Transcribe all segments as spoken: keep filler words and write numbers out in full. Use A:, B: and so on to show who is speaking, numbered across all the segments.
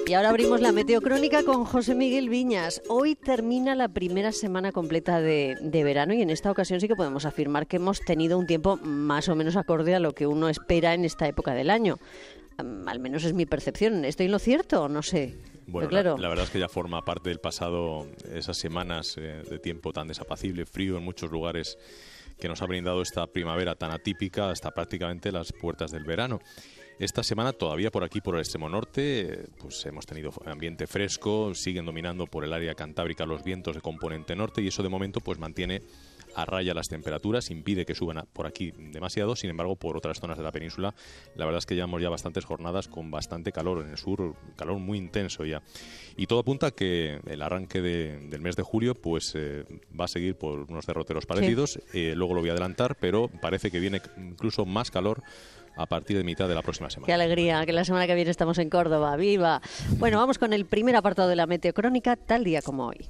A: Y ahora abrimos la meteocrónica con José Miguel Viñas. Hoy termina la primera semana completa de, de verano y en esta ocasión sí que podemos afirmar que hemos tenido un tiempo más o menos acorde a lo que uno espera en esta época del año. Um, al menos es mi percepción. ¿Estoy en lo cierto o no sé?
B: Bueno,
A: claro.
B: la, la verdad es que ya forma parte del pasado esas semanas eh, de tiempo tan desapacible, frío en muchos lugares, que nos ha brindado esta primavera tan atípica hasta prácticamente las puertas del verano. Esta semana todavía por aquí, por el extremo norte, pues hemos tenido ambiente fresco, siguen dominando por el área cantábrica los vientos de componente norte y eso de momento pues mantiene a raya las temperaturas, impide que suban por aquí demasiado. Sin embargo, por otras zonas de la península, la verdad es que llevamos ya bastantes jornadas con bastante calor. En el sur, calor muy intenso ya. Y todo apunta a que el arranque de, del mes de julio pues eh, va a seguir por unos derroteros parecidos. Sí. Eh, luego lo voy a adelantar, pero parece que viene incluso más calor a partir de mitad de la próxima semana.
A: ¡Qué alegría! Que la semana que viene estamos en Córdoba. ¡Viva! Bueno, vamos con el primer apartado de la meteocrónica, tal día como hoy.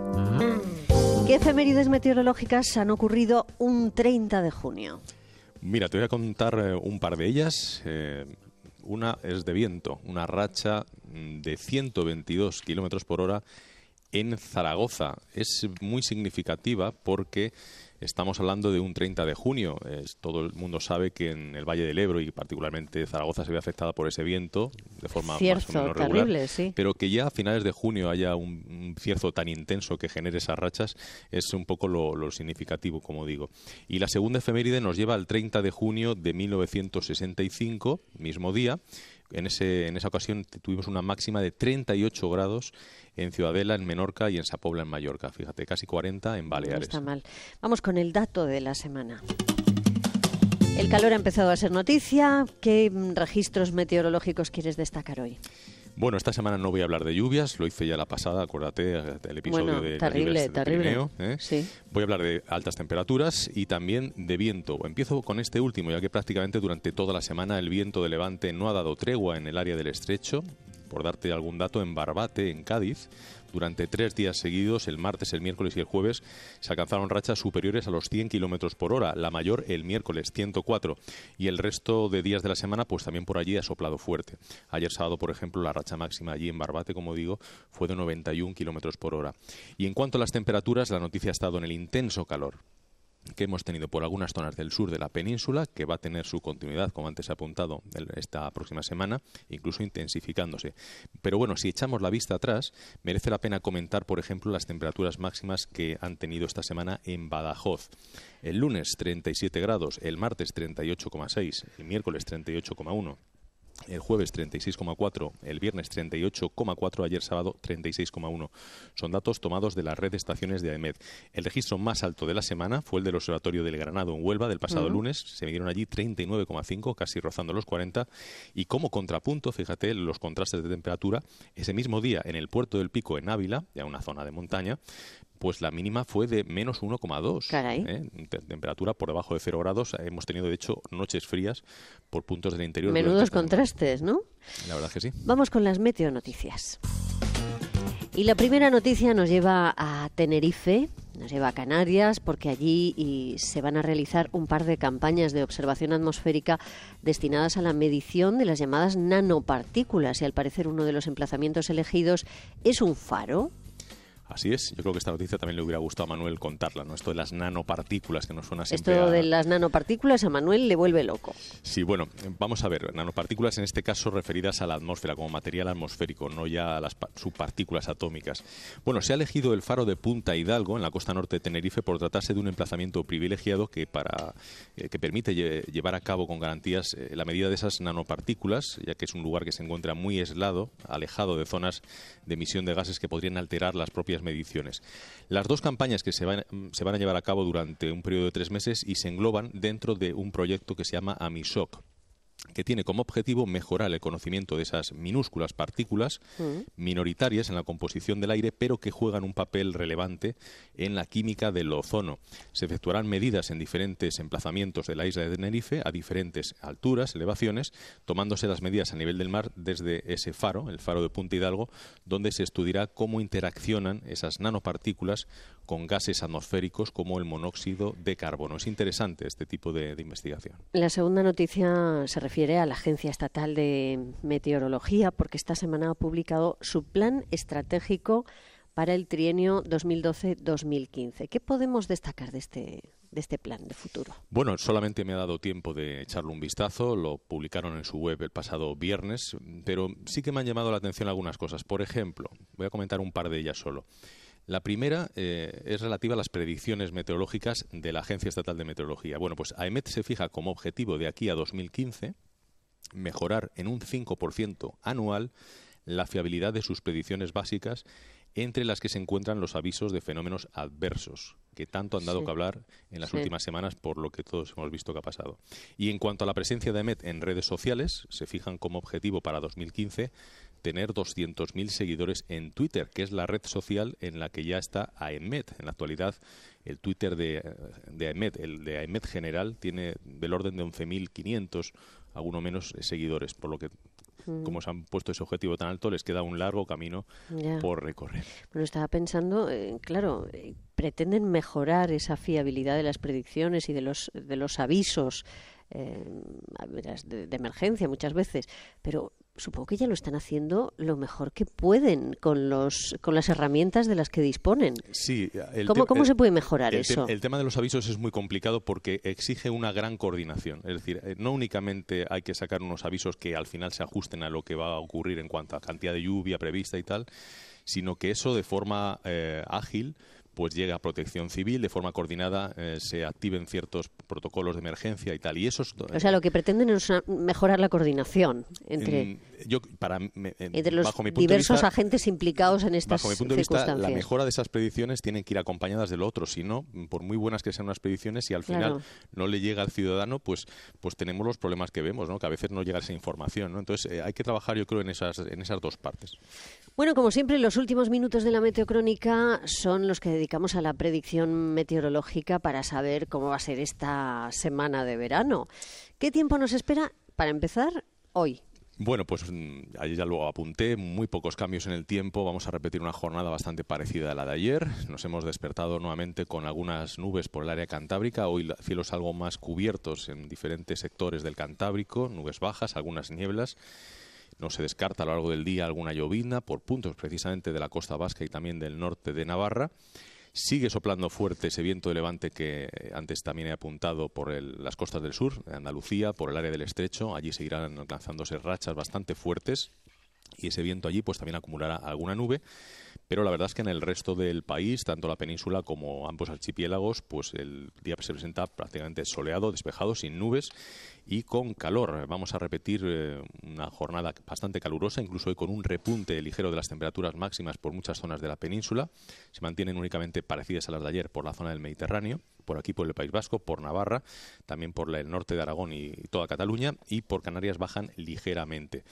A: ¿Qué efemérides meteorológicas han ocurrido un treinta de junio?
B: Mira, te voy a contar eh, un par de ellas. Eh, una es de viento, una racha de ciento veintidós kilómetros por hora en Zaragoza. Es muy significativa porque estamos hablando de un treinta de junio. Es, todo el mundo sabe que en el Valle del Ebro y particularmente Zaragoza se ve afectada por ese viento de forma
A: cierzo,
B: más o menos regular.
A: Terrible, sí.
B: Pero que ya a finales de junio haya un, un cierzo tan intenso que genere esas rachas es un poco lo, lo significativo, como digo. Y la segunda efeméride nos lleva al treinta de junio de mil novecientos sesenta y cinco, mismo día. En, ese, en esa ocasión tuvimos una máxima de treinta y ocho grados en Ciudadela, en Menorca y en Sa Pobla, en Mallorca. Fíjate, casi cuarenta en Baleares.
A: No está mal. Vamos con el dato de la semana. El calor ha empezado a ser noticia. ¿Qué registros meteorológicos quieres destacar hoy?
B: Bueno, esta semana no voy a hablar de lluvias, lo hice ya la pasada, acuérdate del episodio
A: bueno,
B: de
A: terrible,
B: las lluvias del
A: terrible.
B: Pirineo, ¿eh?
A: Sí.
B: Voy a hablar de altas temperaturas y también de viento. Empiezo con este último, ya que prácticamente durante toda la semana el viento de levante no ha dado tregua en el área del estrecho. Por darte algún dato, en Barbate, en Cádiz, durante tres días seguidos, el martes, el miércoles y el jueves, se alcanzaron rachas superiores a los cien kilómetros por hora, la mayor el miércoles, ciento cuatro, y el resto de días de la semana, pues también por allí ha soplado fuerte. Ayer sábado, por ejemplo, la racha máxima allí en Barbate, como digo, fue de noventa y un kilómetros por hora. Y en cuanto a las temperaturas, la noticia ha estado en el intenso calor que hemos tenido por algunas zonas del sur de la península, que va a tener su continuidad, como antes he apuntado, esta próxima semana, incluso intensificándose. Pero bueno, si echamos la vista atrás, merece la pena comentar, por ejemplo, las temperaturas máximas que han tenido esta semana en Badajoz. El lunes treinta y siete grados, el martes treinta y ocho coma seis, el miércoles treinta y ocho coma uno. El jueves treinta y seis coma cuatro, el viernes treinta y ocho coma cuatro, ayer sábado treinta y seis coma uno. Son datos tomados de la red de estaciones de AEMET. El registro más alto de la semana fue el del Observatorio del Granado en Huelva del pasado uh-huh. lunes. Se midieron allí treinta y nueve coma cinco, casi rozando los cuarenta. Y como contrapunto, fíjate los contrastes de temperatura, ese mismo día en el Puerto del Pico en Ávila, ya una zona de montaña, pues la mínima fue de menos uno coma dos.
A: Caray.
B: ¿eh? Temperatura por debajo de cero grados. Hemos tenido, de hecho, noches frías por puntos del interior.
A: Menudos contrastes, ¿no?
B: La verdad que sí.
A: Vamos con las meteonoticias. Y la primera noticia nos lleva a Tenerife, nos lleva a Canarias, porque allí y se van a realizar un par de campañas de observación atmosférica destinadas a la medición de las llamadas nanopartículas. Y al parecer uno de los emplazamientos elegidos es un faro.
B: Así es, yo creo que esta noticia también le hubiera gustado a Manuel contarla, ¿no? Esto de las nanopartículas, que nos suena siempre
A: Esto
B: a...
A: de las nanopartículas a Manuel le vuelve loco.
B: Sí, bueno, vamos a ver, nanopartículas en este caso referidas a la atmósfera, como material atmosférico, no ya a las subpartículas atómicas. Bueno, se ha elegido el faro de Punta Hidalgo, en la costa norte de Tenerife, por tratarse de un emplazamiento privilegiado que, para, eh, que permite lle- llevar a cabo con garantías eh, la medida de esas nanopartículas, ya que es un lugar que se encuentra muy aislado, alejado de zonas de emisión de gases que podrían alterar las propias mediciones. Las dos campañas que se van, se van a llevar a cabo durante un periodo de tres meses y se engloban dentro de un proyecto que se llama AMISOC, que tiene como objetivo mejorar el conocimiento de esas minúsculas partículas uh-huh. minoritarias en la composición del aire, pero que juegan un papel relevante en la química del ozono. Se efectuarán medidas en diferentes emplazamientos de la isla de Tenerife a diferentes alturas, elevaciones, tomándose las medidas a nivel del mar desde ese faro, el faro de Punta Hidalgo, donde se estudiará cómo interaccionan esas nanopartículas con gases atmosféricos como el monóxido de carbono. Es interesante este tipo de, de investigación.
A: La segunda noticia se refiere a la Agencia Estatal de Meteorología, porque esta semana ha publicado su plan estratégico para el trienio dos mil doce dos mil quince. ¿Qué podemos destacar de este, de este plan de futuro?
B: Bueno, solamente me ha dado tiempo de echarle un vistazo, lo publicaron en su web el pasado viernes, pero sí que me han llamado la atención algunas cosas. Por ejemplo, voy a comentar un par de ellas solo. La primera eh, es relativa a las predicciones meteorológicas de la Agencia Estatal de Meteorología. Bueno, pues AEMET se fija como objetivo de aquí a dos mil quince mejorar en un cinco por ciento anual la fiabilidad de sus predicciones básicas, entre las que se encuentran los avisos de fenómenos adversos, que tanto han dado
A: sí.
B: que hablar en las
A: sí.
B: últimas semanas por lo que todos hemos visto que ha pasado. Y en cuanto a la presencia de AEMET en redes sociales, se fijan como objetivo para dos mil quince tener doscientos mil seguidores en Twitter, que es la red social en la que ya está AEMET. En la actualidad, el Twitter de, de AEMET, el de AEMET general, tiene del orden de once mil quinientos, alguno menos, seguidores, por lo que como se han puesto ese objetivo tan alto, les queda un largo camino
A: ya.
B: por recorrer.
A: Bueno, estaba pensando, eh, claro, eh, pretenden mejorar esa fiabilidad de las predicciones y de los, de los avisos eh, de, de emergencia muchas veces, pero supongo que ya lo están haciendo lo mejor que pueden con los con las herramientas de las que disponen.
B: Sí, el
A: ¿Cómo,
B: te-
A: ¿Cómo
B: el,
A: se puede mejorar
B: el
A: eso?
B: Te- el tema de los avisos es muy complicado porque exige una gran coordinación. Es decir, no únicamente hay que sacar unos avisos que al final se ajusten a lo que va a ocurrir en cuanto a cantidad de lluvia prevista y tal, sino que eso de forma eh, ágil pues llega a Protección Civil, de forma coordinada eh, se activen ciertos protocolos de emergencia y tal. Y eso es, eh,
A: O sea, lo que pretenden es una- mejorar la coordinación entre,
B: en- yo, para, me- en-
A: entre los
B: bajo mi punto de
A: diversos
B: vista,
A: agentes implicados en estas
B: Bajo mi punto de vista,
A: circunstancias.
B: la mejora de esas predicciones tienen que ir acompañadas de lo otro. Si no, por muy buenas que sean unas predicciones, si al
A: Claro.
B: final no le llega al ciudadano, pues, pues tenemos los problemas que vemos, ¿no? Que a veces no llega esa información, ¿no? Entonces, eh, hay que trabajar, yo creo, en esas, en esas dos partes.
A: Bueno, como siempre, los últimos minutos de la meteocrónica son los que dedicamos a la predicción meteorológica para saber cómo va a ser esta semana de verano. ¿Qué tiempo nos espera? Para empezar, hoy.
B: Bueno, pues mm, ayer ya lo apunté, muy pocos cambios en el tiempo. Vamos a repetir una jornada bastante parecida a la de ayer. Nos hemos despertado nuevamente con algunas nubes por el área cantábrica. Hoy la- cielos algo más cubiertos en diferentes sectores del Cantábrico, nubes bajas, algunas nieblas. No se descarta a lo largo del día alguna llovizna por puntos precisamente de la costa vasca y también del norte de Navarra. Sigue soplando fuerte ese viento de levante que eh, antes también he apuntado por el- las costas del sur, de Andalucía, por el área del Estrecho. Allí seguirán alcanzándose rachas bastante fuertes y ese viento allí pues también acumulará alguna nube. Pero la verdad es que en el resto del país, tanto la península como ambos archipiélagos, pues el día se presenta prácticamente soleado, despejado, sin nubes y con calor. Vamos a repetir eh, una jornada bastante calurosa, incluso hoy con un repunte ligero de las temperaturas máximas por muchas zonas de la península. Se mantienen únicamente parecidas a las de ayer por la zona del Mediterráneo, por aquí por el País Vasco, por Navarra, también por la- el norte de Aragón y, y toda Cataluña, y por Canarias bajan ligeramente.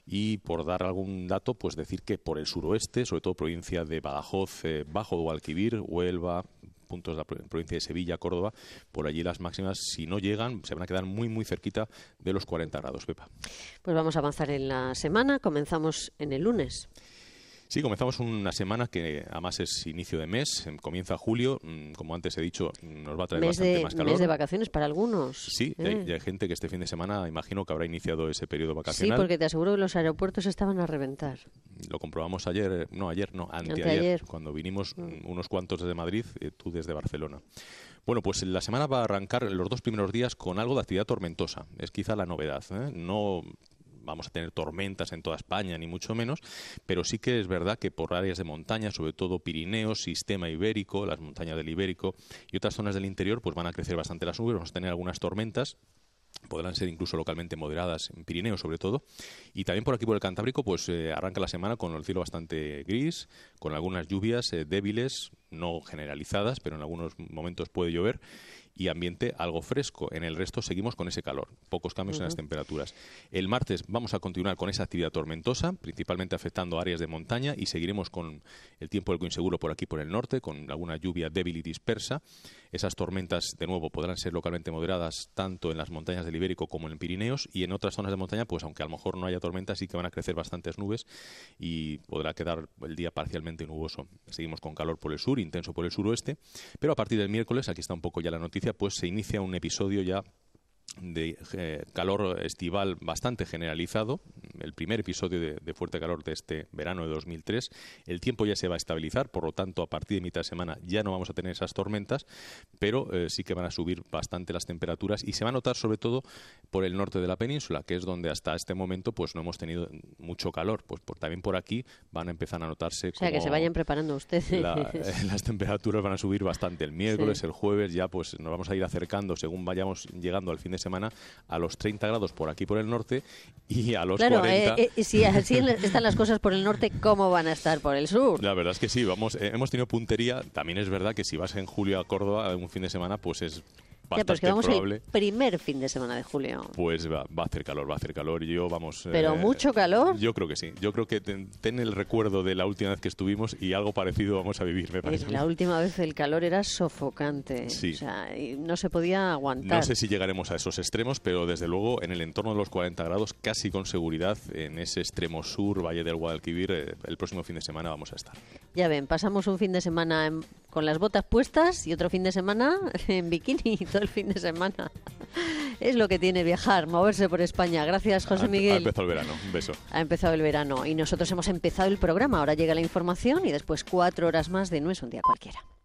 B: Y por dar algún dato, pues decir que por el suroeste, sobre todo provincia de Badajoz, eh, Bajo Guadalquivir, Huelva, puntos de la pro- provincia de Sevilla, Córdoba, por allí las máximas, si no llegan, se van a quedar muy, muy cerquita de los cuarenta grados, Pepa.
A: Pues vamos a avanzar en la semana. Comenzamos en el lunes.
B: Sí, comenzamos una semana que además es inicio de mes, em, comienza julio, mm, como antes he dicho, mm, nos va a traer
A: Mes
B: bastante
A: de,
B: más calor.
A: mes de vacaciones para algunos.
B: Sí, y
A: ¿eh?
B: hay, y hay gente que este fin de semana, imagino que habrá iniciado ese periodo
A: Sí,
B: vacacional.
A: porque te aseguro que los aeropuertos estaban a reventar.
B: Lo comprobamos ayer, eh, no ayer, no, anteayer,
A: Anteayer.
B: cuando vinimos mm, unos cuantos desde Madrid, eh, tú desde Barcelona. Bueno, pues la semana va a arrancar los dos primeros días con algo de actividad tormentosa. Es quizá la novedad, ¿eh? No vamos a tener tormentas en toda España, ni mucho menos, pero sí que es verdad que por áreas de montaña, sobre todo Pirineos, Sistema Ibérico, las montañas del Ibérico y otras zonas del interior, pues van a crecer bastante las nubes, vamos a tener algunas tormentas. Podrán ser incluso localmente moderadas en Pirineos, sobre todo. Y también por aquí, por el Cantábrico, pues eh, arranca la semana con el cielo bastante gris, con algunas lluvias eh, débiles, no generalizadas, pero en algunos momentos puede llover. y ambiente algo fresco. En el resto seguimos con ese calor, pocos cambios uh-huh. en las temperaturas. El martes vamos a continuar con esa actividad tormentosa, principalmente afectando áreas de montaña, y seguiremos con el tiempo algo inseguro por aquí por el norte, con alguna lluvia débil y dispersa. Esas tormentas, de nuevo, podrán ser localmente moderadas tanto en las montañas del Ibérico como en Pirineos, y en otras zonas de montaña, pues aunque a lo mejor no haya tormentas, sí que van a crecer bastantes nubes y podrá quedar el día parcialmente nuboso. Seguimos con calor por el sur, intenso por el suroeste, pero a partir del miércoles, aquí está un poco ya la noticia, pues se inicia un episodio ya de eh, calor estival bastante generalizado, el primer episodio de, de fuerte calor de este verano de dos mil tres. El tiempo ya se va a estabilizar, por lo tanto a partir de mitad de semana ya no vamos a tener esas tormentas, pero eh, sí que van a subir bastante las temperaturas y se va a notar sobre todo por el norte de la península, que es donde hasta este momento pues no hemos tenido mucho calor. Pues por, también por aquí van a empezar a notarse,
A: o sea,
B: como
A: que se vayan preparando ustedes.
B: La, eh, las temperaturas van a subir bastante el miércoles, sí. El jueves ya pues nos vamos a ir acercando según vayamos llegando al fin de semana a los treinta grados por aquí por el norte y a los
A: claro,
B: cuarenta.
A: Eh, eh, si así están las cosas por el norte, ¿cómo van a estar por el sur?
B: La verdad es que sí, vamos, eh, hemos tenido puntería. También es verdad que si vas en julio a Córdoba un fin de semana, pues es bastante
A: ya, pues que vamos
B: probable.
A: El primer fin de semana de julio.
B: Pues va, va a hacer calor, va a hacer calor. Y yo, vamos...
A: ¿Pero eh, mucho calor?
B: Yo creo que sí. Yo creo que ten, ten el recuerdo de la última vez que estuvimos y algo parecido vamos a vivir, me parece.
A: La última vez el calor era sofocante.
B: Sí.
A: O sea, no se podía aguantar.
B: No sé si llegaremos a esos extremos, pero desde luego en el entorno de los cuarenta grados, casi con seguridad, en ese extremo sur, Valle del Guadalquivir, eh, el próximo fin de semana vamos a estar.
A: Ya ven, pasamos un fin de semana en, con las botas puestas y otro fin de semana en bikini todo el fin de semana. Es lo que tiene viajar, moverse por España. Gracias, José Miguel.
B: Ha empezado el verano, un beso.
A: Ha empezado el verano y nosotros hemos empezado el programa. Ahora llega la información y después cuatro horas más de No es un día cualquiera.